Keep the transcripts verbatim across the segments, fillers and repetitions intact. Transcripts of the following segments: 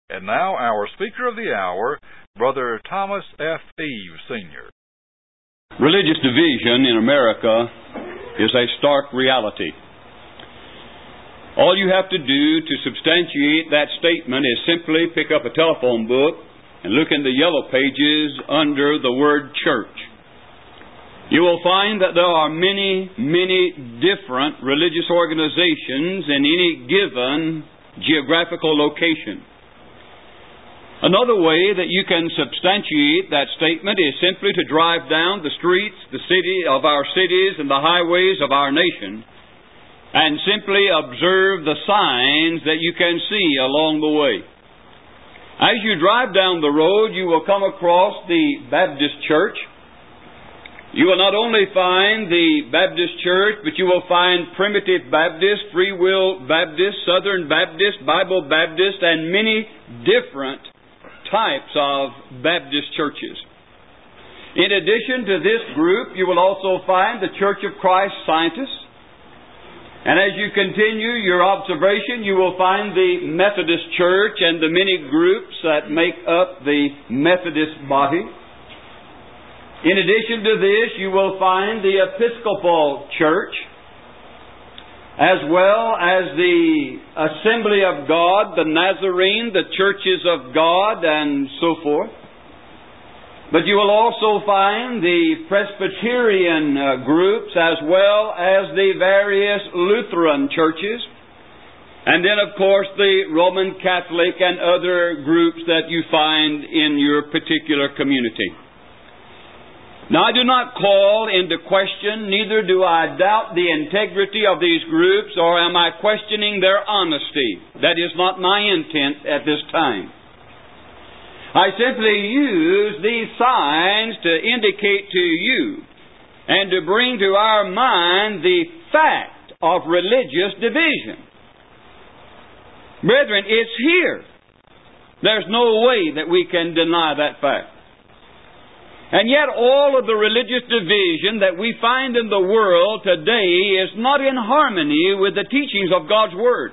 And now our speaker of the hour, Brother Thomas F. Eves, Senior Religious division in America is a stark reality. All you have to do to substantiate that statement is simply pick up a telephone book and look in the yellow pages under the word church. You will find that there are many, many different religious organizations in any given geographical location. Another way that you can substantiate that statement is simply to drive down the streets, the city of our cities and the highways of our nation and simply observe the signs that you can see along the way. As you drive down the road, you will come across the Baptist church. You will not only find the Baptist church, but you will find Primitive Baptist, Free Will Baptist, Southern Baptist, Bible Baptist, and many different types of Baptist churches. In addition to this group, you will also find the Church of Christ Scientists. And as you continue your observation, you will find the Methodist Church and the many groups that make up the Methodist body. In addition to this, you will find the Episcopal Church, as well as the Assembly of God, the Nazarene, the Churches of God, and so forth. But you will also find the Presbyterian uh, groups, as well as the various Lutheran churches. And then, of course, the Roman Catholic and other groups that you find in your particular community. Now, I do not call into question, neither do I doubt the integrity of these groups, or am I questioning their honesty. That is not my intent at this time. I simply use these signs to indicate to you and to bring to our mind the fact of religious division. Brethren, it's here. There's no way that we can deny that fact. And yet all of the religious division that we find in the world today is not in harmony with the teachings of God's Word.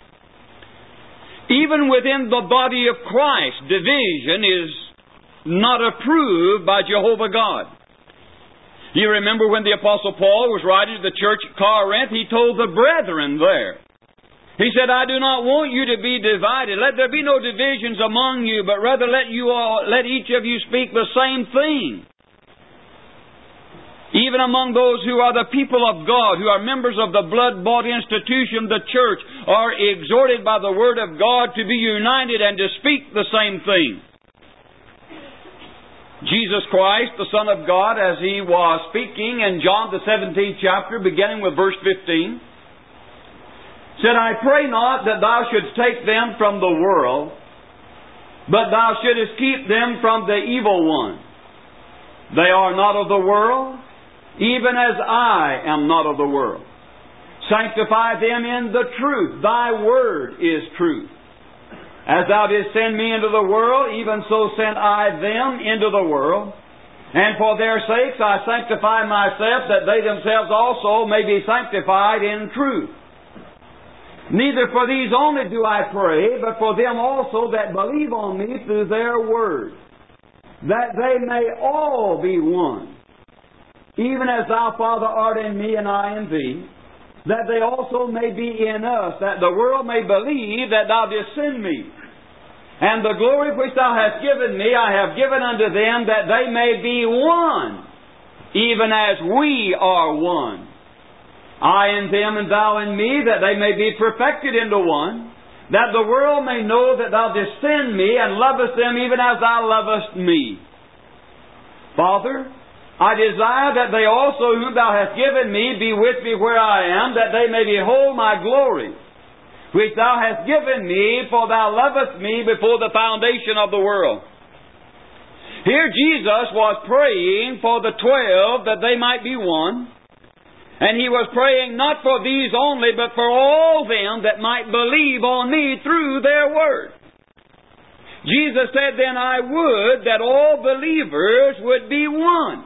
Even within the body of Christ, division is not approved by Jehovah God. You remember when the Apostle Paul was writing to the church at Corinth, he told the brethren there, he said, I do not want you to be divided. Let there be no divisions among you, but rather let you all, let each of you speak the same thing. Even among those who are the people of God, who are members of the blood-bought institution, the church, are exhorted by the Word of God to be united and to speak the same thing. Jesus Christ, the Son of God, as He was speaking in John the seventeenth chapter, beginning with verse fifteen, said, I pray not that thou shouldst take them from the world, but thou shouldest keep them from the evil one. They are not of the world, even as I am not of the world. Sanctify them in the truth. Thy word is truth. As thou didst send me into the world, even so sent I them into the world. And for their sakes I sanctify myself, that they themselves also may be sanctified in truth. Neither for these only do I pray, but for them also that believe on me through their word, that they may all be one, even as thou, Father, art in me and I in thee, that they also may be in us, that the world may believe that thou didst send me. And the glory which thou hast given me I have given unto them, that they may be one, even as we are one. I in them and thou in me, that they may be perfected into one, that the world may know that thou didst send me and lovest them even as thou lovest me. Father, I desire that they also whom thou hast given me be with me where I am, that they may behold my glory, which thou hast given me, for thou lovest me before the foundation of the world. Here Jesus was praying for the twelve that they might be one. And He was praying not for these only, but for all them that might believe on me through their word. Jesus said, then I would that all believers would be one.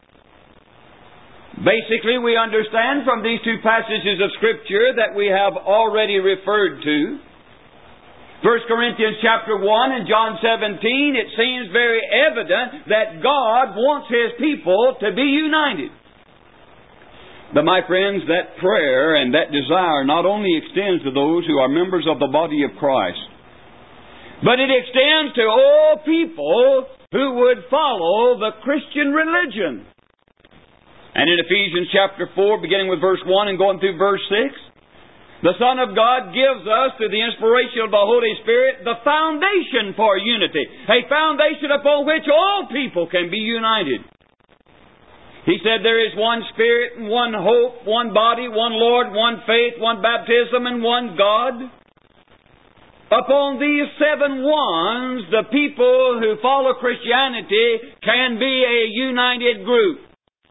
Basically, we understand from these two passages of Scripture that we have already referred to First Corinthians chapter one and John seventeen, it seems very evident that God wants His people to be united. But my friends, that prayer and that desire not only extends to those who are members of the body of Christ, but it extends to all people who would follow the Christian religion. And in Ephesians chapter four, beginning with verse one and going through verse six, the Son of God gives us, through the inspiration of the Holy Spirit, the foundation for unity. A foundation upon which all people can be united. He said there is one Spirit, and one hope, one body, one Lord, one faith, one baptism, and one God. Upon these seven ones, the people who follow Christianity can be a united group.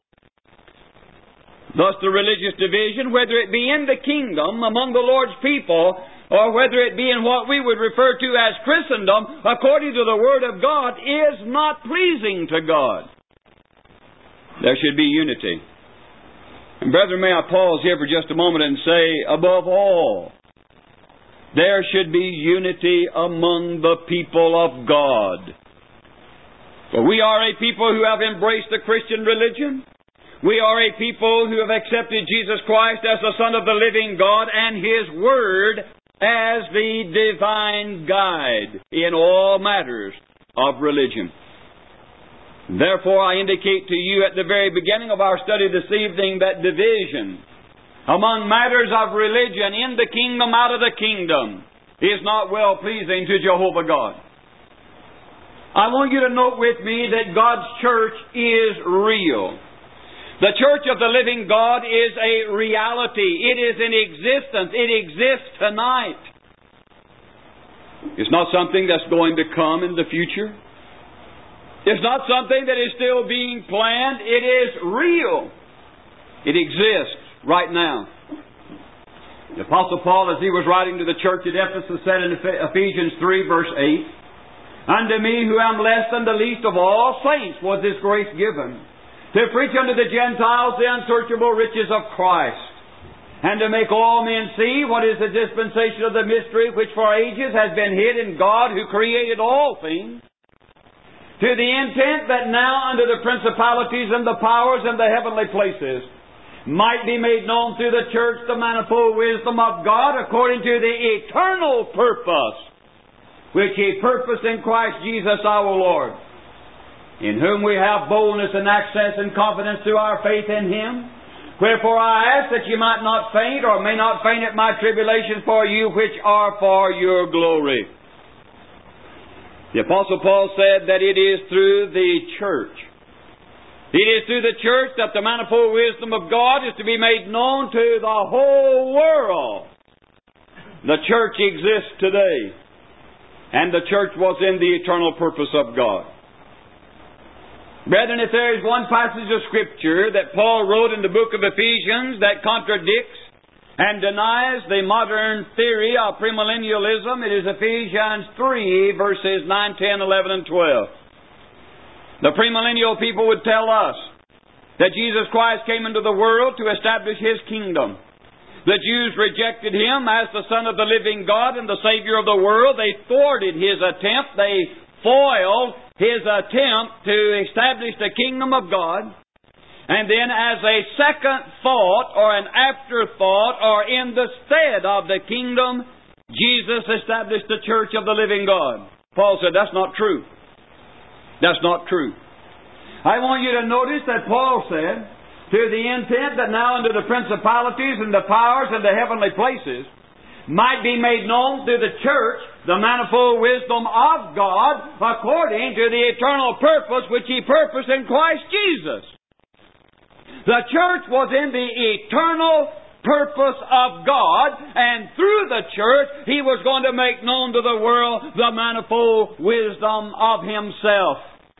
Thus the religious division, whether it be in the kingdom among the Lord's people, or whether it be in what we would refer to as Christendom, according to the Word of God, is not pleasing to God. There should be unity. And brethren, may I pause here for just a moment and say, above all, there should be unity among the people of God. For we are a people who have embraced the Christian religion. We are a people who have accepted Jesus Christ as the Son of the living God and His Word as the divine guide in all matters of religion. Therefore, I indicate to you at the very beginning of our study this evening that division among matters of religion in the kingdom, out of the kingdom, is not well pleasing to Jehovah God. I want you to note with me that God's church is real. The church of the living God is a reality. It is in existence. It exists tonight. It's not something that's going to come in the future. It's not something that is still being planned. It is real. It exists right now. The Apostle Paul, as he was writing to the church at Ephesus, said in Ephesians three, verse eight, "Unto me, who am less than the least of all saints, was this grace given, to preach unto the Gentiles the unsearchable riches of Christ, and to make all men see what is the dispensation of the mystery, which for ages has been hid in God, who created all things, to the intent that now under the principalities and the powers and the heavenly places might be made known through the church the manifold wisdom of God, according to the eternal purpose which He purposed in Christ Jesus our Lord, in whom we have boldness and access and confidence through our faith in Him. Wherefore I ask that you might not faint, or may not faint at my tribulations for you, which are for your glory." The Apostle Paul said that it is through the church. It is through the church that the manifold wisdom of God is to be made known to the whole world. The church exists today, and the church was in the eternal purpose of God. Brethren, if there is one passage of Scripture that Paul wrote in the book of Ephesians that contradicts and denies the modern theory of premillennialism, it is Ephesians three, verses nine, ten, eleven, and twelve. The premillennial people would tell us that Jesus Christ came into the world to establish His kingdom. The Jews rejected Him as the Son of the living God and the Savior of the world. They thwarted His attempt. They foiled His attempt to establish the kingdom of God. And then as a second thought or an afterthought or in the stead of the kingdom, Jesus established the church of the living God. Paul said that's not true. That's not true. I want you to notice that Paul said, to the intent that now under the principalities and the powers and the heavenly places might be made known through the church the manifold wisdom of God according to the eternal purpose which He purposed in Christ Jesus. The church was in the eternal purpose of God, and through the church He was going to make known to the world the manifold wisdom of Himself.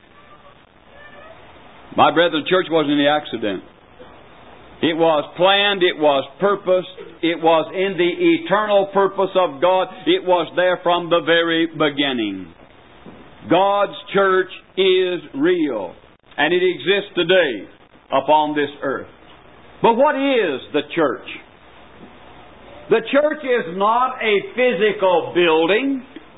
My brethren, the church wasn't any accident. It was planned, it was purposed, it was in the eternal purpose of God. It was there from the very beginning. God's church is real, and it exists today upon this earth. But what is the church? The church is not a physical building.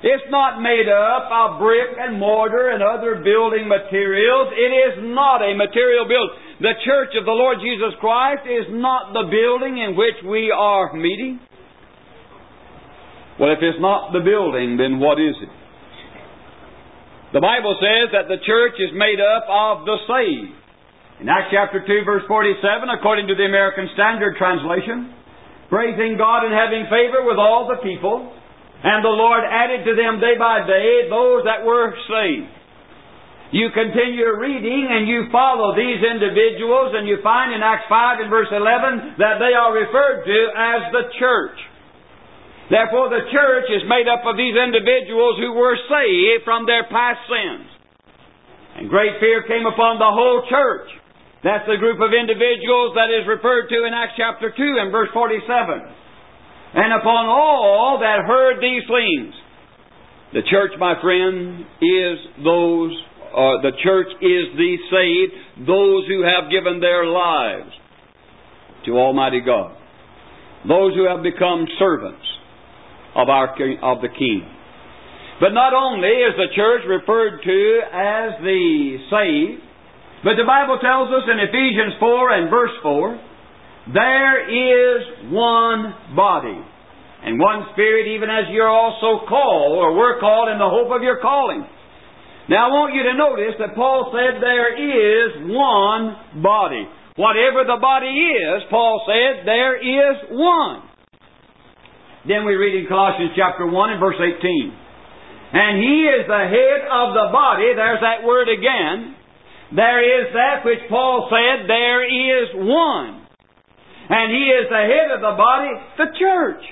It's not made up of brick and mortar and other building materials. It is not a material building. The church of the Lord Jesus Christ is not the building in which we are meeting. Well, if it's not the building, then what is it? The Bible says that the church is made up of the saved. In Acts chapter two, verse forty-seven, according to the American Standard Translation, praising God and having favor with all the people, and the Lord added to them day by day those that were saved. You continue reading and you follow these individuals, and you find in Acts five and verse eleven that they are referred to as the church. Therefore, the church is made up of these individuals who were saved from their past sins. And great fear came upon the whole church. That's the group of individuals that is referred to in Acts chapter two and verse forty-seven. And upon all that heard these things. The church, my friend, is those, uh, the church is the saved, those who have given their lives to Almighty God. Those who have become servants of our of the King. But not only is the church referred to as the saved, but the Bible tells us in Ephesians four and verse four, there is one body, and one Spirit, even as you're also called, or were called in the hope of your calling. Now I want you to notice that Paul said there is one body. Whatever the body is, Paul said, there is one. Then we read in Colossians chapter one and verse eighteen. And He is the head of the body, there's that word again. There is that which Paul said, there is one. And He is the head of the body, the church.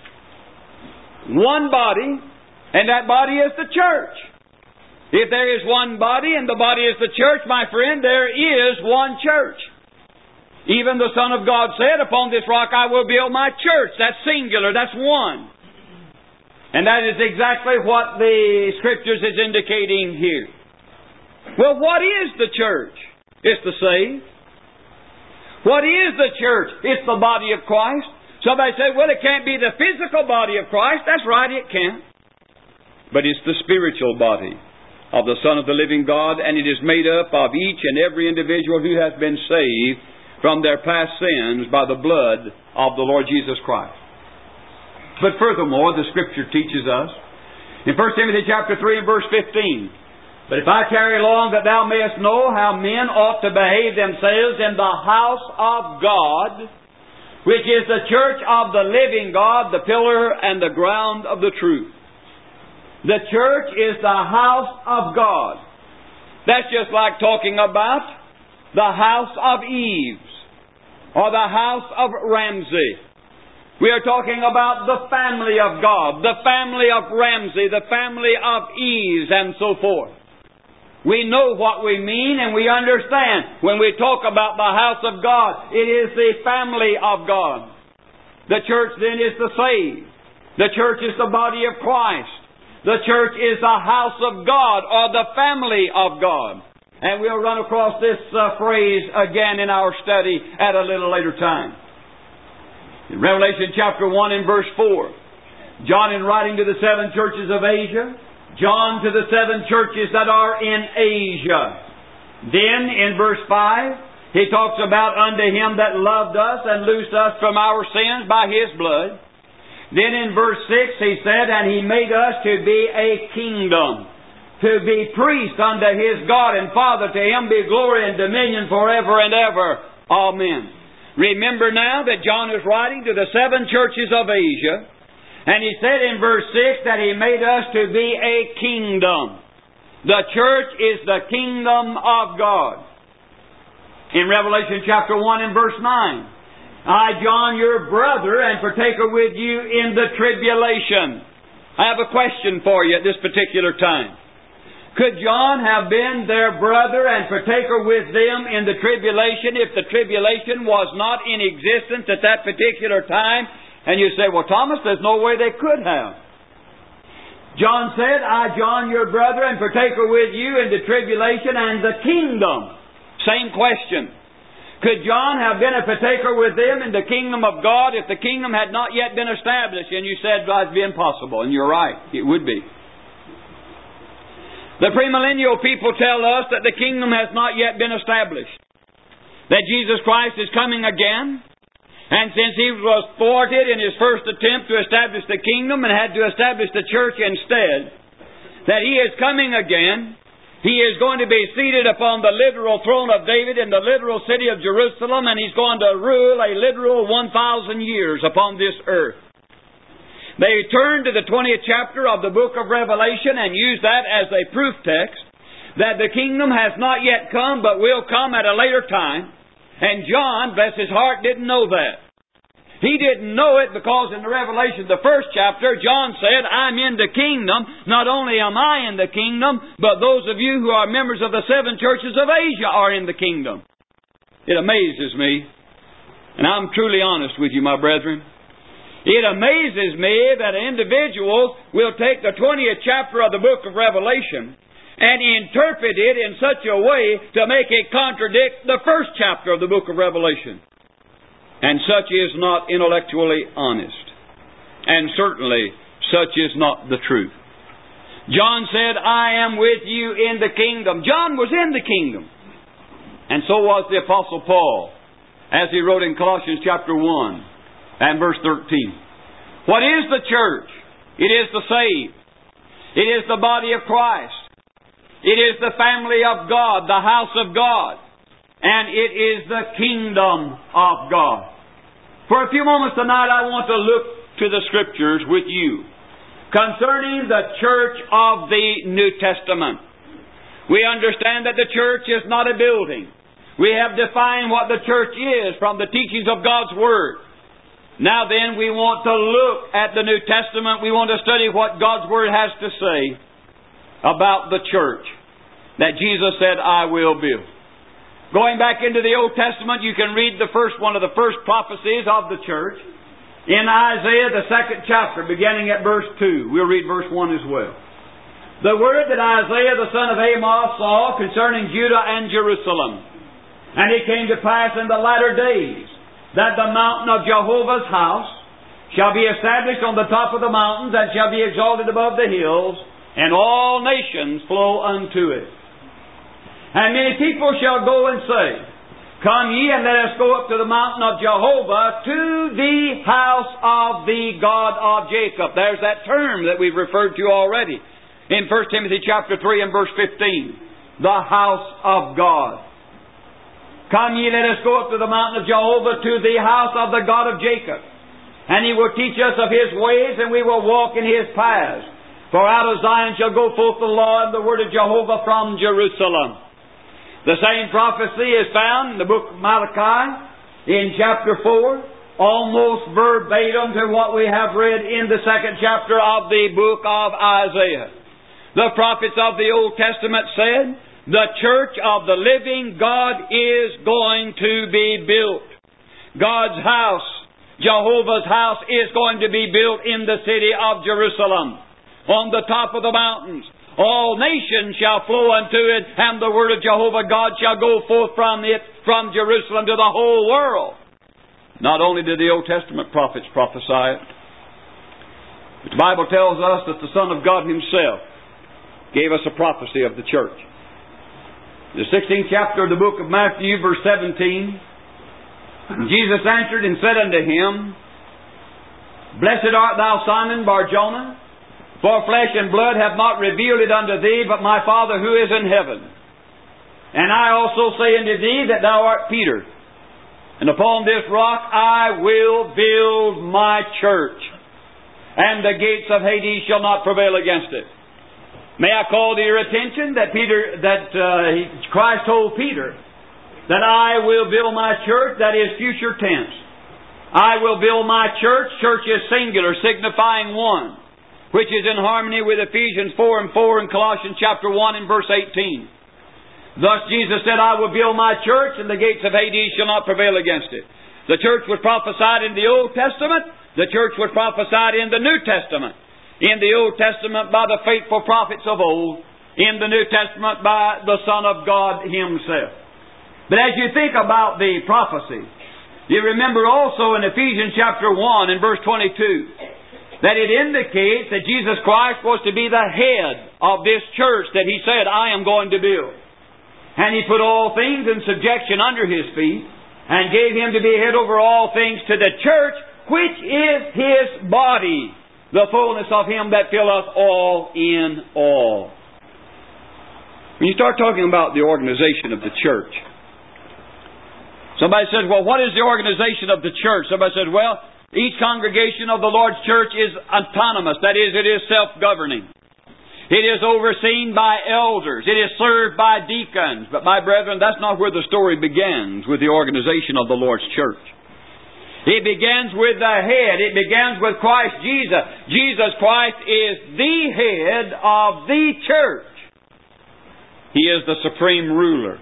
One body, and that body is the church. If there is one body, and the body is the church, my friend, there is one church. Even the Son of God said, upon this rock I will build my church. That's singular, that's one. And that is exactly what the Scriptures is indicating here. Well, what is the church? It's the saved. What is the church? It's the body of Christ. Somebody said, well, it can't be the physical body of Christ. That's right, it can't. But it's the spiritual body of the Son of the living God, and it is made up of each and every individual who has been saved from their past sins by the blood of the Lord Jesus Christ. But furthermore, the Scripture teaches us in First Timothy chapter three and verse fifteen, but if I tarry long, that thou mayest know how men ought to behave themselves in the house of God, which is the church of the living God, the pillar and the ground of the truth. The church is the house of God. That's just like talking about the house of Eves or the house of Ramsey. We are talking about the family of God, the family of Ramsey, the family of Eves, and so forth. We know what we mean and we understand when we talk about the house of God. It is the family of God. The church then is the saved. The church is the body of Christ. The church is the house of God, or the family of God. And we'll run across this uh, phrase again in our study at a little later time. In Revelation chapter one and verse four, John, in writing to the seven churches of Asia, John to the seven churches that are in Asia. Then in verse five, he talks about unto Him that loved us and loosed us from our sins by His blood. Then in verse six he said, and He made us to be a kingdom, to be priests unto His God and Father. To Him be glory and dominion forever and ever. Amen. Remember now that John is writing to the seven churches of Asia, and he said in verse six that He made us to be a kingdom. The church is the kingdom of God. In Revelation chapter one and verse nine, I, John, your brother, and partaker with you in the tribulation. I have a question for you at this particular time. Could John have been their brother and partaker with them in the tribulation if the tribulation was not in existence at that particular time? And you say, well, Thomas, there's no way they could have. John said, I, John, your brother, and partaker with you in the tribulation and the kingdom. Same question. Could John have been a partaker with them in the kingdom of God if the kingdom had not yet been established? And you said, well, it'd be impossible. And you're right. It would be. The premillennial people tell us that the kingdom has not yet been established, that Jesus Christ is coming again, and since He was thwarted in His first attempt to establish the kingdom and had to establish the church instead, that He is coming again. He is going to be seated upon the literal throne of David in the literal city of Jerusalem, and He's going to rule a literal one thousand years upon this earth. They turn to the twentieth chapter of the book of Revelation and use that as a proof text that the kingdom has not yet come but will come at a later time. And John, bless his heart, didn't know that. He didn't know it because in the Revelation, the first chapter, John said, I'm in the kingdom. Not only am I in the kingdom, but those of you who are members of the seven churches of Asia are in the kingdom. It amazes me, and I'm truly honest with you, my brethren. It amazes me that individuals will take the twentieth chapter of the book of Revelation and interpret it in such a way to make it contradict the first chapter of the book of Revelation. And such is not intellectually honest. And certainly such is not the truth. John said, I am with you in the kingdom. John was in the kingdom. And so was the Apostle Paul, as he wrote in Colossians chapter one and verse thirteen. What is the church? It is the saved. It is the body of Christ. It is the family of God, the house of God. And it is the kingdom of God. For a few moments tonight, I want to look to the Scriptures with you concerning the church of the New Testament. We understand that the church is not a building. We have defined what the church is from the teachings of God's Word. Now then, we want to look at the New Testament. We want to study what God's Word has to say about the church that Jesus said, I will build. Going back into the Old Testament, you can read the first one of the first prophecies of the church in Isaiah, the second chapter, beginning at verse two. We'll read verse one as well. The word that Isaiah, the son of Amos, saw concerning Judah and Jerusalem. And it came to pass in the latter days that the mountain of Jehovah's house shall be established on the top of the mountains, and shall be exalted above the hills, and all nations flow unto it. And many people shall go and say, Come ye, and let us go up to the mountain of Jehovah, to the house of the God of Jacob. There's that term that we've referred to already in First Timothy chapter three and verse fifteen. The house of God. Come ye, let us go up to the mountain of Jehovah, to the house of the God of Jacob. And He will teach us of His ways, and we will walk in His paths. For out of Zion shall go forth the law and the word of Jehovah from Jerusalem. The same prophecy is found in the book of Malachi, in chapter four, almost verbatim to what we have read in the second chapter of the book of Isaiah. The prophets of the Old Testament said, the church of the living God is going to be built. God's house, Jehovah's house, is going to be built in the city of Jerusalem, on the top of the mountains. All nations shall flow unto it, and the word of Jehovah God shall go forth from it, from Jerusalem to the whole world. Not only did the Old Testament prophets prophesy it, but the Bible tells us that the Son of God Himself gave us a prophecy of the church. The sixteenth chapter of the book of Matthew, verse seventeen, Jesus answered and said unto him, Blessed art thou, Simon Bar-Jonah, for flesh and blood have not revealed it unto thee, but my Father who is in heaven. And I also say unto thee that thou art Peter, and upon this rock I will build my church, and the gates of Hades shall not prevail against it. May I call to your attention that Peter, that uh, Christ told Peter that I will build my church. That is future tense. I will build my church. Church is singular, signifying one, which is in harmony with Ephesians four and four and Colossians chapter one and verse eighteen. Thus Jesus said, I will build my church, and the gates of Hades shall not prevail against it. The church was prophesied in the Old Testament. The church was prophesied in the New Testament. In the Old Testament by the faithful prophets of old. In the New Testament by the Son of God Himself. But as you think about the prophecy, you remember also in Ephesians chapter one and verse twenty-two that it indicates that Jesus Christ was to be the head of this church that He said, I am going to build. And He put all things in subjection under His feet, and gave Him to be head over all things to the church, which is His body, the fullness of Him that filleth all in all. When you start talking about the organization of the church, somebody says, well, what is the organization of the church? Somebody says, well, each congregation of the Lord's church is autonomous. That is, it is self-governing. It is overseen by elders. It is served by deacons. But my brethren, that's not where the story begins with the organization of the Lord's church. It begins with the head. It begins with Christ Jesus. Jesus Christ is the head of the church. He is the supreme ruler.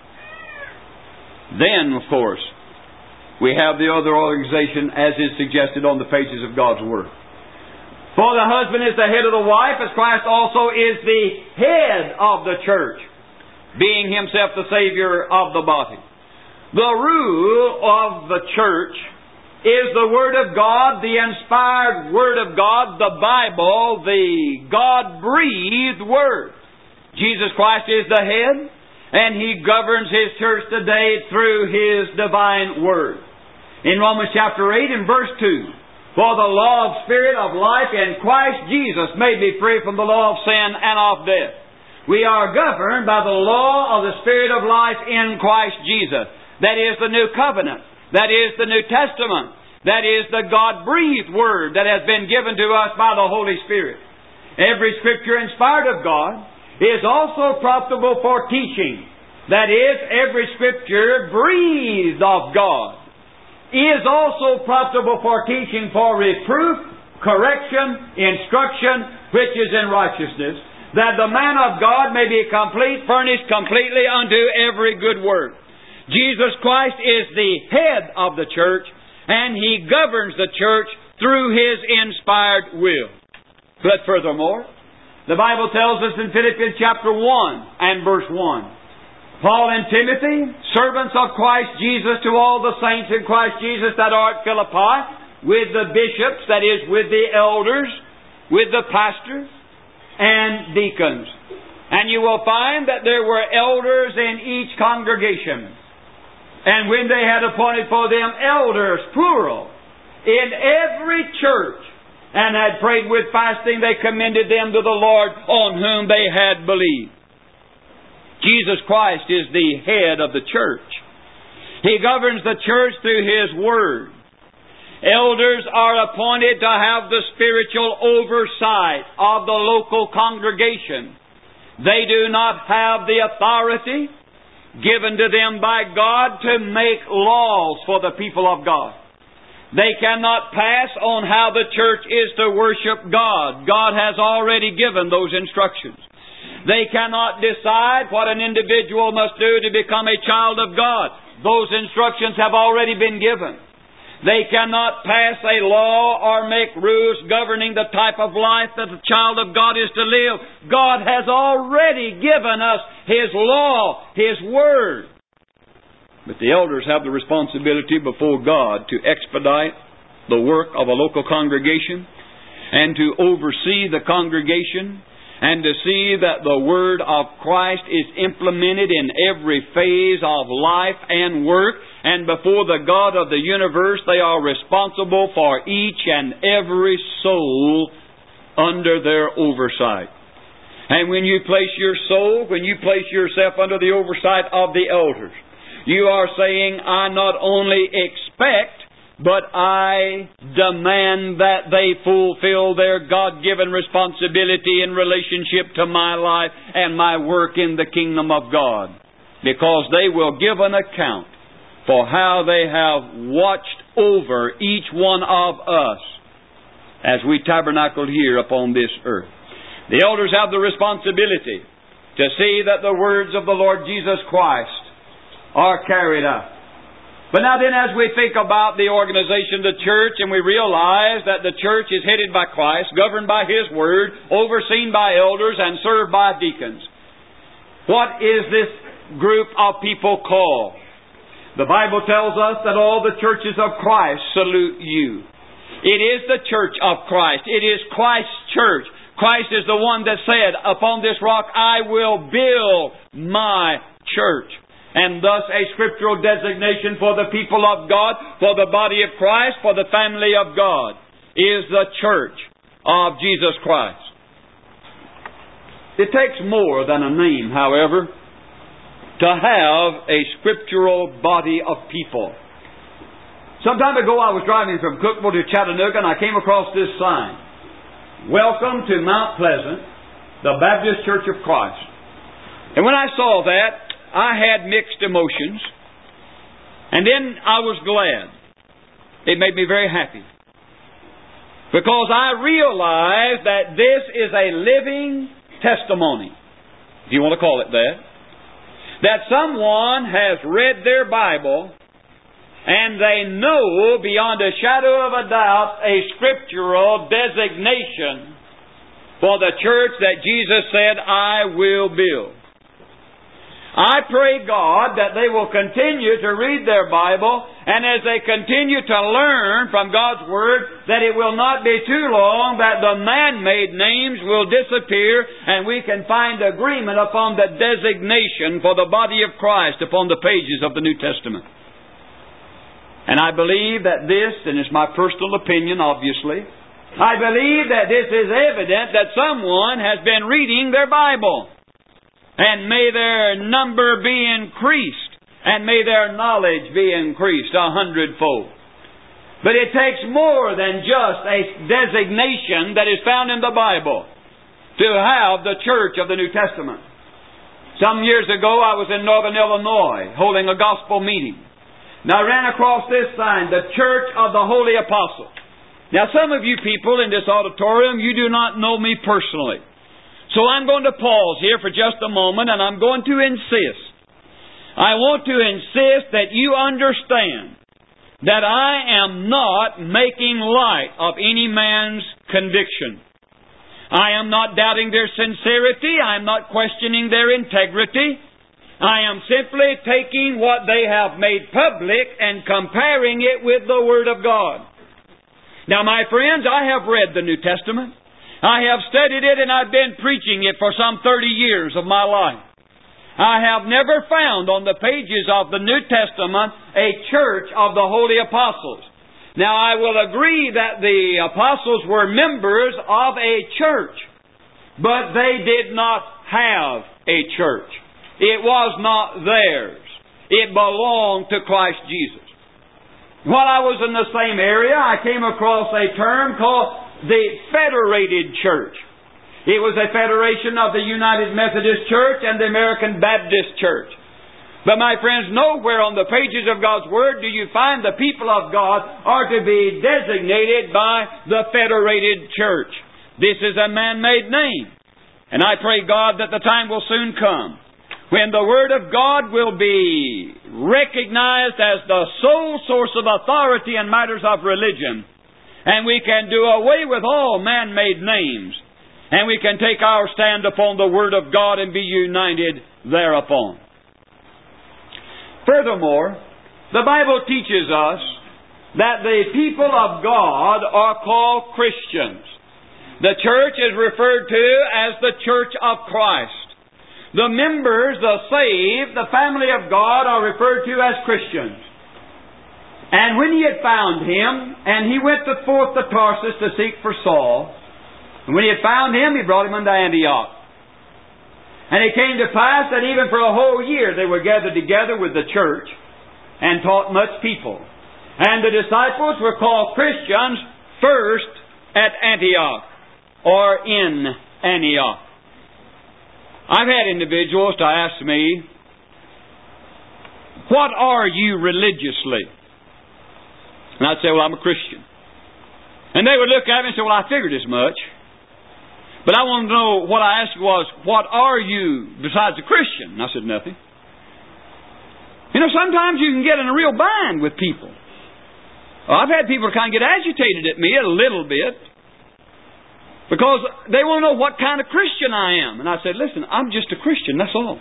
Then, of course, we have the other organization as is suggested on the pages of God's Word. For the husband is the head of the wife, as Christ also is the head of the church, being Himself the Savior of the body. The rule of the church is the Word of God, the inspired Word of God, the Bible, the God-breathed Word. Jesus Christ is the head, and He governs His church today through His divine Word. In Romans chapter eight and verse two, for the law of spirit of life in Christ Jesus made me free from the law of sin and of death. We are governed by the law of the Spirit of life in Christ Jesus. That is the New Covenant. That is the New Testament. That is the God-breathed Word that has been given to us by the Holy Spirit. Every Scripture inspired of God is also profitable for teaching. That is, every Scripture breathed of God is also profitable for teaching, for reproof, correction, instruction, which is in righteousness, that the man of God may be complete, furnished completely unto every good work. Jesus Christ is the head of the church, and He governs the church through His inspired will. But furthermore, the Bible tells us in Philippians chapter one and verse one, Paul and Timothy, servants of Christ Jesus, to all the saints in Christ Jesus that are at Philippi, with the bishops, that is, with the elders, with the pastors, and deacons. And you will find that there were elders in each congregation. And when they had appointed for them elders, plural, in every church, and had prayed with fasting, they commended them to the Lord on whom they had believed. Jesus Christ is the head of the church. He governs the church through His Word. Elders are appointed to have the spiritual oversight of the local congregation. They do not have the authority given to them by God to make laws for the people of God. They cannot pass on how the church is to worship God. God has already given those instructions. They cannot decide what an individual must do to become a child of God. Those instructions have already been given. They cannot pass a law or make rules governing the type of life that a child of God is to live. God has already given us His law, His Word. But the elders have the responsibility before God to expedite the work of a local congregation and to oversee the congregation and to see that the Word of Christ is implemented in every phase of life and work. And before the God of the universe, they are responsible for each and every soul under their oversight. And when you place your soul, when you place yourself under the oversight of the elders, you are saying, I not only expect, but I demand that they fulfill their God-given responsibility in relationship to my life and my work in the kingdom of God. Because they will give an account for how they have watched over each one of us as we tabernacle here upon this earth. The elders have the responsibility to see that the words of the Lord Jesus Christ are carried out. But now then, as we think about the organization of the church and we realize that the church is headed by Christ, governed by His Word, overseen by elders, and served by deacons, what is this group of people called? The Bible tells us that all the churches of Christ salute you. It is the church of Christ. It is Christ's church. Christ is the one that said, upon this rock I will build my church. And thus a scriptural designation for the people of God, for the body of Christ, for the family of God, is the church of Jesus Christ. It takes more than a name, however, to have a scriptural body of people. Some time ago I was driving from Cookville to Chattanooga and I came across this sign. Welcome to Mount Pleasant, the Baptist Church of Christ. And when I saw that, I had mixed emotions. And then I was glad. It made me very happy. Because I realized that this is a living testimony, if you want to call it that, that someone has read their Bible and they know beyond a shadow of a doubt a scriptural designation for the church that Jesus said, I will build. I pray, God, that they will continue to read their Bible, and as they continue to learn from God's Word, that it will not be too long that the man-made names will disappear, and we can find agreement upon the designation for the body of Christ upon the pages of the New Testament. And I believe that this, and it's my personal opinion, obviously, I believe that this is evident that someone has been reading their Bible. And may their number be increased, and may their knowledge be increased a hundredfold. But it takes more than just a designation that is found in the Bible to have the church of the New Testament. Some years ago I was in Northern Illinois holding a gospel meeting. And I ran across this sign, the Church of the Holy Apostles. Now some of you people in this auditorium, you do not know me personally. So I'm going to pause here for just a moment and I'm going to insist. I want to insist that you understand that I am not making light of any man's conviction. I am not doubting their sincerity. I am not questioning their integrity. I am simply taking what they have made public and comparing it with the Word of God. Now, my friends, I have read the New Testament. I have studied it and I've been preaching it for some thirty years of my life. I have never found on the pages of the New Testament a church of the Holy Apostles. Now I will agree that the Apostles were members of a church, but they did not have a church. It was not theirs. It belonged to Christ Jesus. While I was in the same area, I came across a term called the Federated Church. It was a federation of the United Methodist Church and the American Baptist Church. But my friends, nowhere on the pages of God's Word do you find the people of God are to be designated by the Federated Church. This is a man-made name. And I pray, God, that the time will soon come when the Word of God will be recognized as the sole source of authority in matters of religion. And we can do away with all man-made names. And we can take our stand upon the Word of God and be united thereupon. Furthermore, the Bible teaches us that the people of God are called Christians. The church is referred to as the Church of Christ. The members, the saved, the family of God are referred to as Christians. And when he had found him, and he went forth to Tarsus to seek for Saul, and when he had found him, he brought him unto Antioch. And it came to pass that even for a whole year they were gathered together with the church and taught much people. And the disciples were called Christians first at Antioch, or in Antioch. I've had individuals to ask me, what are you religiously? And I'd say, well, I'm a Christian. And they would look at me and say, well, I figured as much. But I wanted to know, what I asked was, what are you besides a Christian? And I said, nothing. You know, sometimes you can get in a real bind with people. Well, I've had people kind of get agitated at me a little bit because they want to know what kind of Christian I am. And I said, listen, I'm just a Christian, that's all.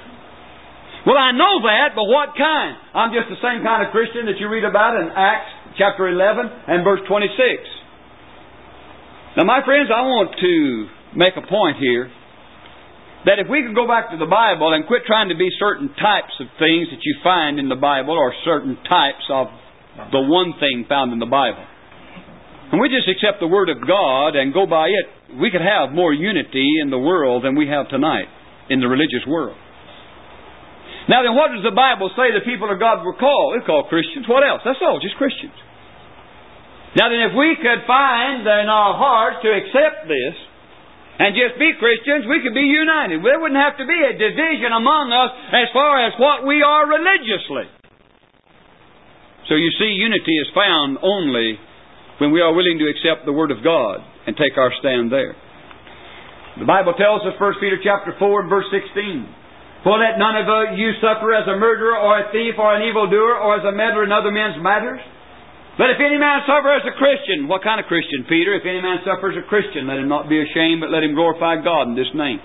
Well, I know that, but what kind? I'm just the same kind of Christian that you read about in Acts chapter eleven and verse twenty-six. Now, my friends, I want to make a point here that if we could go back to the Bible and quit trying to be certain types of things that you find in the Bible or certain types of the one thing found in the Bible, and we just accept the Word of God and go by it, we could have more unity in the world than we have tonight in the religious world. Now then, what does the Bible say the people of God were called? They're called Christians. What else? That's all, just Christians. Now then, if we could find in our hearts to accept this and just be Christians, we could be united. There wouldn't have to be a division among us as far as what we are religiously. So you see, unity is found only when we are willing to accept the Word of God and take our stand there. The Bible tells us, First Peter chapter four and verse sixteen, "For let none of you suffer as a murderer or a thief or an evildoer or as a meddler in other men's matters. But if any man suffer as a Christian," what kind of Christian, Peter? "If any man suffer as a Christian, let him not be ashamed, but let him glorify God in this name."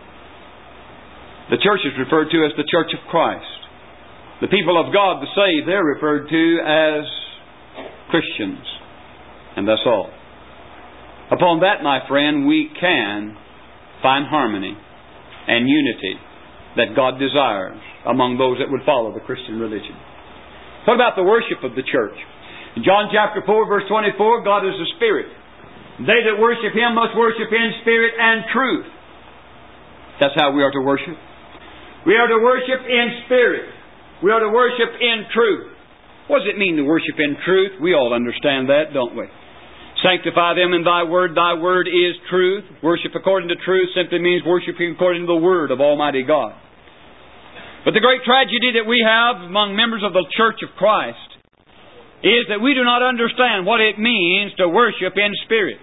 The church is referred to as the Church of Christ. The people of God, the saved, they're referred to as Christians. And that's all. Upon that, my friend, we can find harmony and unity that God desires among those that would follow the Christian religion. What about the worship of the church? In John chapter four, verse twenty-four, God is a spirit. They that worship Him must worship in spirit and truth. That's how we are to worship. We are to worship in spirit. We are to worship in truth. What does it mean to worship in truth? We all understand that, don't we? "Sanctify them in Thy word. Thy word is truth." Worship according to truth simply means worshiping according to the Word of Almighty God. But the great tragedy that we have among members of the Church of Christ is that we do not understand what it means to worship in spirit.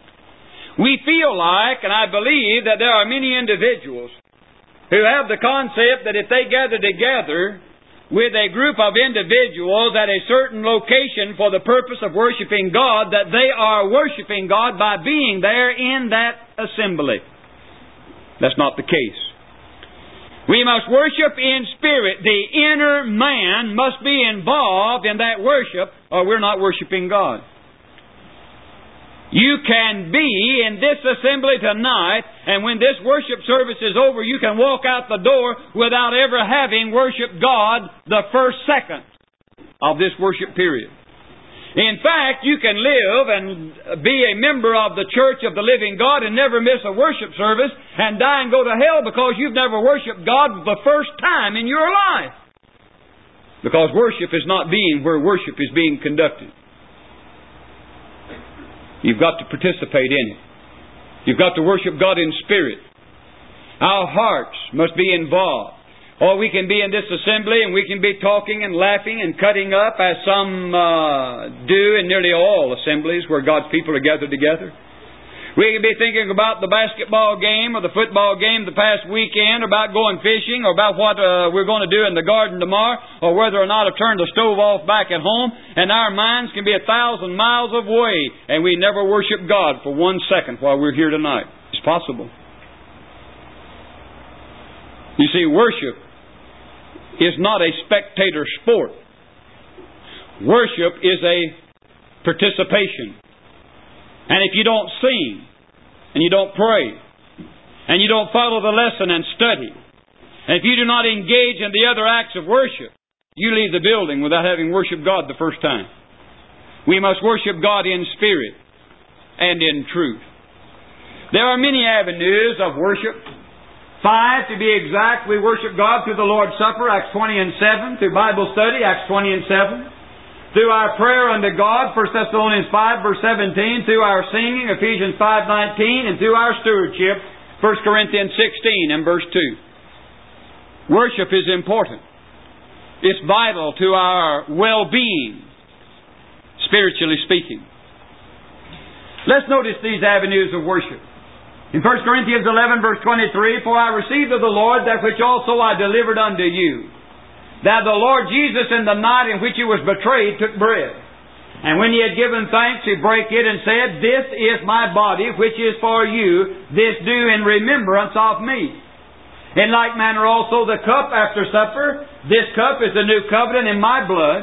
We feel like, and I believe that there are many individuals who have the concept that if they gather together with a group of individuals at a certain location for the purpose of worshiping God, that they are worshiping God by being there in that assembly. That's not the case. We must worship in spirit. The inner man must be involved in that worship, or we're not worshiping God. You can be in this assembly tonight, and when this worship service is over, you can walk out the door without ever having worshiped God the first second of this worship period. In fact, you can live and be a member of the Church of the Living God and never miss a worship service and die and go to hell because you've never worshiped God the first time in your life. Because worship is not being where worship is being conducted. You've got to participate in it. You've got to worship God in spirit. Our hearts must be involved. Or we can be in this assembly and we can be talking and laughing and cutting up as some uh, do in nearly all assemblies where God's people are gathered together. We can be thinking about the basketball game or the football game the past weekend, or about going fishing, or about what uh, we're going to do in the garden tomorrow, or whether or not I've turned the stove off back at home, and our minds can be a thousand miles away, and we never worship God for one second while we're here tonight. It's possible. You see, worship is not a spectator sport. Worship is a participation. And if you don't sing, and you don't pray, and you don't follow the lesson and study, and if you do not engage in the other acts of worship, you leave the building without having worshiped God the first time. We must worship God in spirit and in truth. There are many avenues of worship. Five, to be exact, we worship God through the Lord's Supper, Acts twenty and seven, through Bible study, Acts twenty and seven, through our prayer unto God, First Thessalonians five, verse seventeen, through our singing, Ephesians five nineteen, and through our stewardship, First Corinthians sixteen and verse two. Worship is important. It's vital to our well-being, spiritually speaking. Let's notice these avenues of worship. In First Corinthians eleven, verse twenty-three, "For I received of the Lord that which also I delivered unto you, that the Lord Jesus in the night in which He was betrayed took bread. And when He had given thanks, He brake it and said, This is my body, which is for you. This do in remembrance of me. In like manner also the cup after supper. This cup is the new covenant in my blood.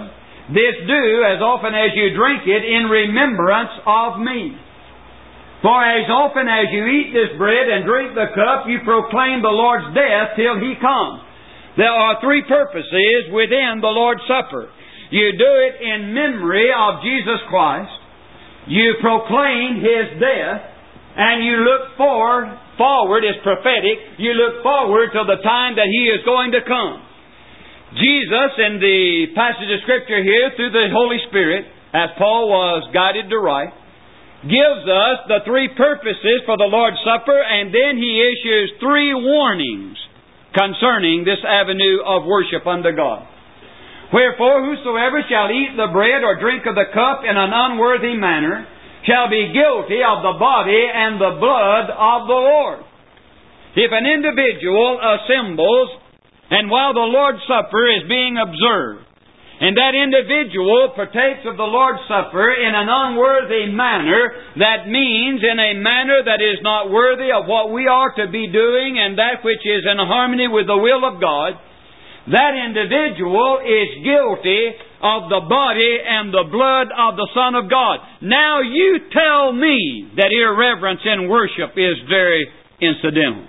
This do as often as you drink it in remembrance of me. For as often as you eat this bread and drink the cup, you proclaim the Lord's death till He comes. There are three purposes within the Lord's Supper. You do it in memory of Jesus Christ. You proclaim His death. And you look forward, forward is prophetic, you look forward to the time that He is going to come. Jesus, in the passage of Scripture here, through the Holy Spirit, as Paul was guided to write, gives us the three purposes for the Lord's Supper, and then he issues three warnings concerning this avenue of worship unto God. Wherefore, whosoever shall eat the bread or drink of the cup in an unworthy manner shall be guilty of the body and the blood of the Lord. If an individual assembles, and while the Lord's Supper is being observed, and that individual partakes of the Lord's Supper in an unworthy manner, that means in a manner that is not worthy of what we are to be doing and that which is in harmony with the will of God, that individual is guilty of the body and the blood of the Son of God. Now you tell me that irreverence in worship is very incidental.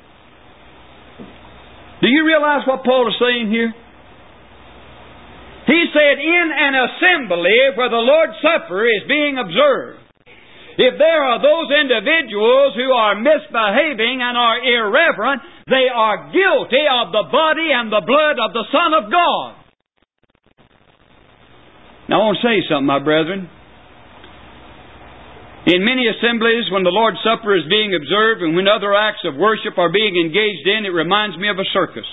Do you realize what Paul is saying here? He said, in an assembly where the Lord's Supper is being observed, if there are those individuals who are misbehaving and are irreverent, they are guilty of the body and the blood of the Son of God. Now I want to say something, my brethren. In many assemblies, when the Lord's Supper is being observed and when other acts of worship are being engaged in, it reminds me of a circus.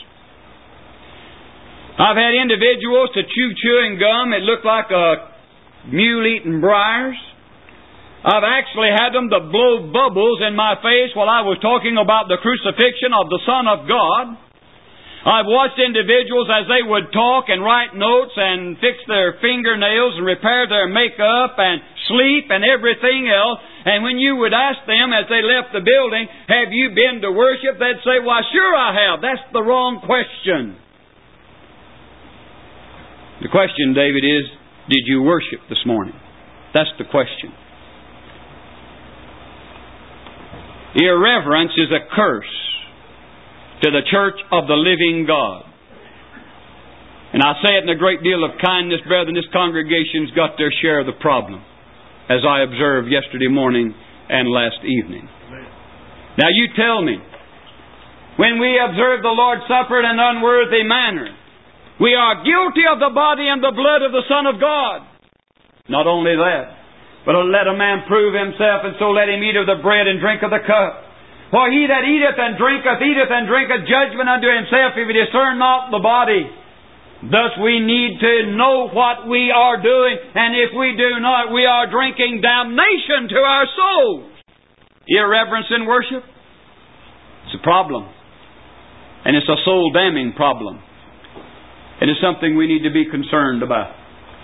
I've had individuals to chew chewing gum. It looked like a mule eating briars. I've actually had them to blow bubbles in my face while I was talking about the crucifixion of the Son of God. I've watched individuals as they would talk and write notes and fix their fingernails and repair their makeup and sleep and everything else. And when you would ask them as they left the building, have you been to worship? They'd say, why, sure I have. That's the wrong question. The question, David, is, did you worship this morning? That's the question. Irreverence is a curse to the church of the living God. And I say it in a great deal of kindness, brethren, this congregation's got their share of the problem, as I observed yesterday morning and last evening. Now you tell me, when we observe the Lord's Supper in an unworthy manner, we are guilty of the body and the blood of the Son of God. Not only that, but let a man prove himself, and so let him eat of the bread and drink of the cup. For he that eateth and drinketh, eateth and drinketh judgment unto himself, if he discern not the body. Thus we need to know what we are doing, and if we do not, we are drinking damnation to our souls. Irreverence in worship, it's a problem. And it's a soul-damning problem. It is something we need to be concerned about.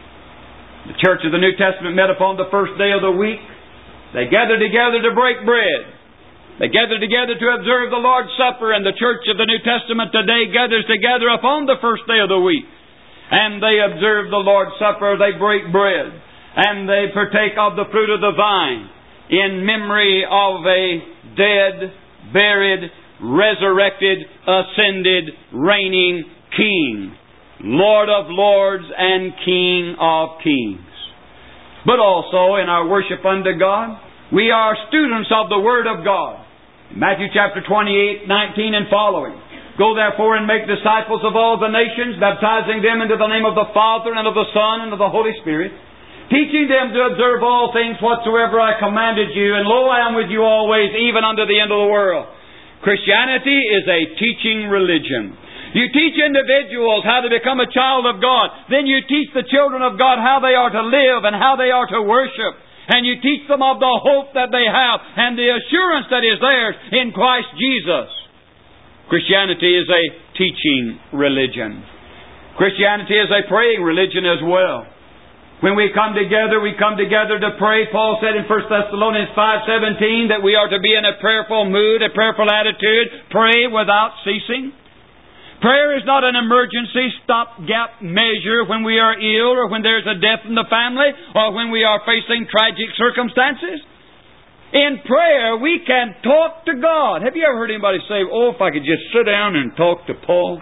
The church of the New Testament met upon the first day of the week. They gathered together to break bread. They gathered together to observe the Lord's Supper, and the church of the New Testament today gathers together upon the first day of the week. And they observe the Lord's Supper, they break bread, and they partake of the fruit of the vine in memory of a dead, buried, resurrected, ascended, reigning King, Lord of lords and King of kings. But also in our worship unto God, we are students of the Word of God. Matthew chapter twenty-eight, nineteen and following. Go therefore and make disciples of all the nations, baptizing them into the name of the Father and of the Son and of the Holy Spirit, teaching them to observe all things whatsoever I commanded you, and lo, I am with you always, even unto the end of the world. Christianity is a teaching religion. You teach individuals how to become a child of God. Then you teach the children of God how they are to live and how they are to worship. And you teach them of the hope that they have and the assurance that is theirs in Christ Jesus. Christianity is a teaching religion. Christianity is a praying religion as well. When we come together, we come together to pray. Paul said in First Thessalonians five seventeen that we are to be in a prayerful mood, a prayerful attitude, pray without ceasing. Prayer is not an emergency stopgap measure when we are ill or when there's a death in the family or when we are facing tragic circumstances. In prayer, we can talk to God. Have you ever heard anybody say, oh, if I could just sit down and talk to Paul?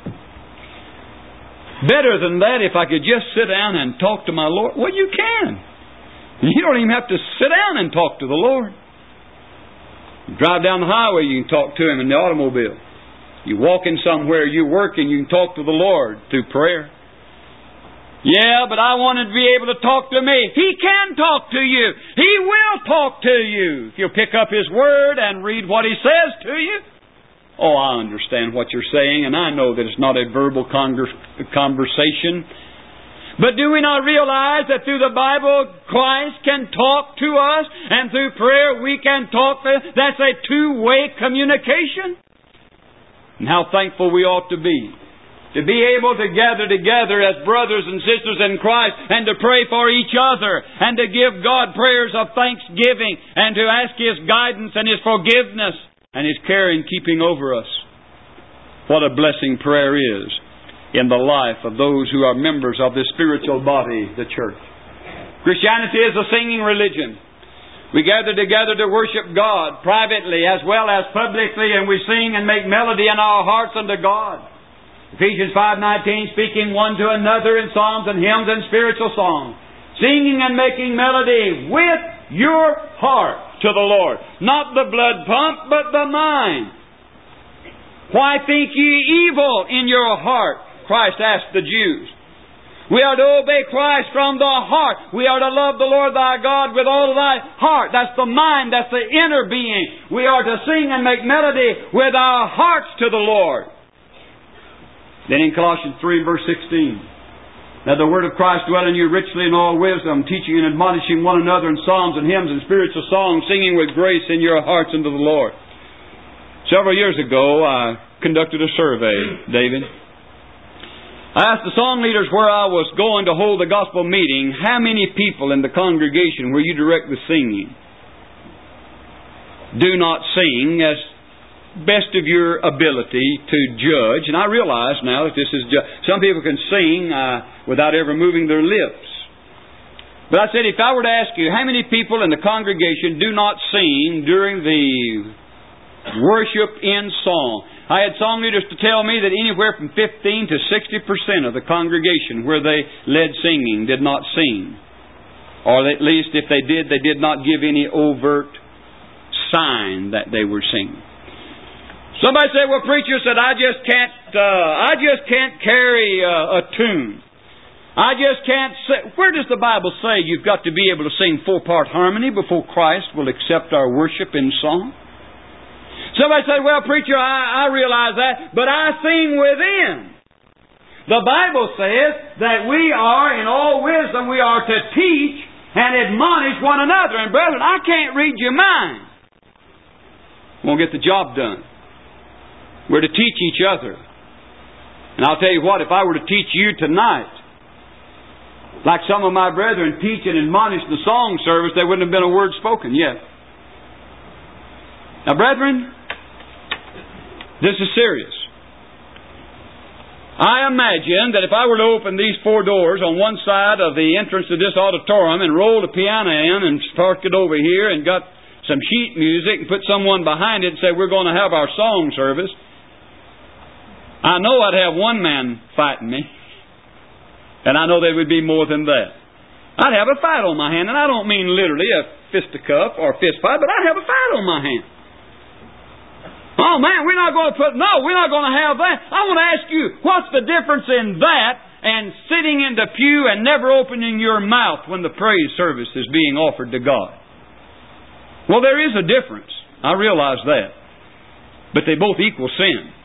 Better than that, if I could just sit down and talk to my Lord. Well, you can. You don't even have to sit down and talk to the Lord. You drive down the highway, you can talk to Him in the automobile. You walk in somewhere, you work, and you can talk to the Lord through prayer. Yeah, but I wanted to be able to talk to me. He can talk to you. He will talk to you. If you'll pick up His Word and read what He says to you. Oh, I understand what you're saying, and I know that it's not a verbal conversation. But do we not realize that through the Bible, Christ can talk to us, and through prayer we can talk to Him? That's a two-way communication. And how thankful we ought to be to be able to gather together as brothers and sisters in Christ and to pray for each other and to give God prayers of thanksgiving and to ask His guidance and His forgiveness and His care in keeping over us. What a blessing prayer is in the life of those who are members of this spiritual body, the church. Christianity is a singing religion. We gather together to worship God privately as well as publicly, and we sing and make melody in our hearts unto God. Ephesians five nineteen, speaking one to another in psalms and hymns and spiritual songs, singing and making melody with your heart to the Lord. Not the blood pump, but the mind. Why think ye evil in your heart? Christ asked the Jews. We are to obey Christ from the heart. We are to love the Lord thy God with all of thy heart. That's the mind. That's the inner being. We are to sing and make melody with our hearts to the Lord. Then in Colossians three, verse sixteen, now the word of Christ dwell in you richly in all wisdom, teaching and admonishing one another in psalms and hymns and spiritual songs, singing with grace in your hearts unto the Lord. Several years ago, I conducted a survey, David. I asked the song leaders where I was going to hold a gospel meeting, how many people in the congregation where you direct the singing do not sing as best of your ability to judge. And I realize now that this is ju- some people can sing uh, without ever moving their lips. But I said, if I were to ask you how many people in the congregation do not sing during the worship in song, I had song leaders to tell me that anywhere from fifteen to sixty percent of the congregation where they led singing did not sing. Or at least if they did, they did not give any overt sign that they were singing. Somebody said, well, preacher said, I just can't, uh, I just can't carry uh, a tune. I just can't say. Where does the Bible say you've got to be able to sing four-part harmony before Christ will accept our worship in song? Somebody said, well, preacher, I, I realize that, but I sing within. The Bible says that we are, in all wisdom, we are to teach and admonish one another. And brethren, I can't read your mind. Won't get the job done. We're to teach each other. And I'll tell you what, if I were to teach you tonight, like some of my brethren teach and admonish the song service, there wouldn't have been a word spoken yet. Now, brethren, this is serious. I imagine that if I were to open these four doors on one side of the entrance to this auditorium and roll the piano in and park it over here and got some sheet music and put someone behind it and say, we're going to have our song service, I know I'd have one man fighting me. And I know there would be more than that. I'd have a fight on my hand. And I don't mean literally a fisticuff or a fist fight, but I'd have a fight on my hand. Oh man, we're not going to put, no, we're not going to have that. I want to ask you, what's the difference in that and sitting in the pew and never opening your mouth when the praise service is being offered to God? Well, there is a difference. I realize that. But they both equal sin.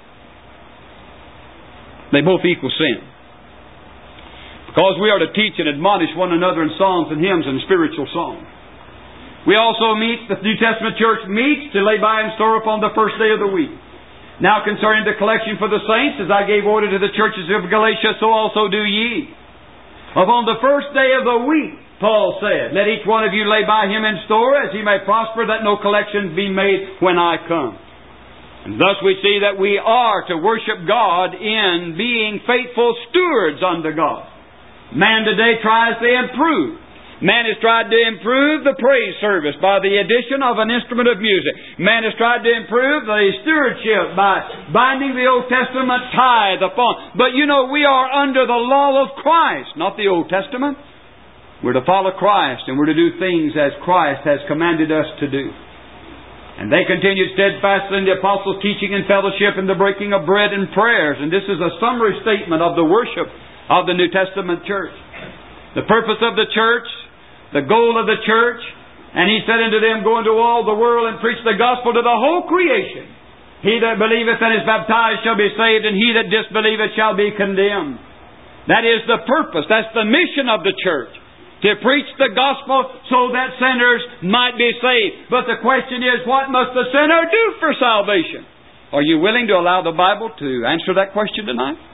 They both equal sin. Because we are to teach and admonish one another in songs and hymns and spiritual songs. We also meet, the New Testament church meets to lay by and store up on the first day of the week. Now concerning the collection for the saints, as I gave order to the churches of Galatia, so also do ye. Upon the first day of the week, Paul said, let each one of you lay by him in store, as he may prosper, that no collection be made when I come. And thus we see that we are to worship God in being faithful stewards unto God. Man today tries to improve. Man has tried to improve the praise service by the addition of an instrument of music. Man has tried to improve the stewardship by binding the Old Testament tithe upon. But you know, we are under the law of Christ, not the Old Testament. We're to follow Christ, and we're to do things as Christ has commanded us to do. And they continued steadfastly in the apostles' teaching and fellowship and the breaking of bread and prayers. And this is a summary statement of the worship of the New Testament church. The purpose of the church, the goal of the church. And He said unto them, go into all the world and preach the gospel to the whole creation. He that believeth and is baptized shall be saved, and he that disbelieveth shall be condemned. That is the purpose. That's the mission of the church. To preach the gospel so that sinners might be saved. But the question is, what must the sinner do for salvation? Are you willing to allow the Bible to answer that question tonight?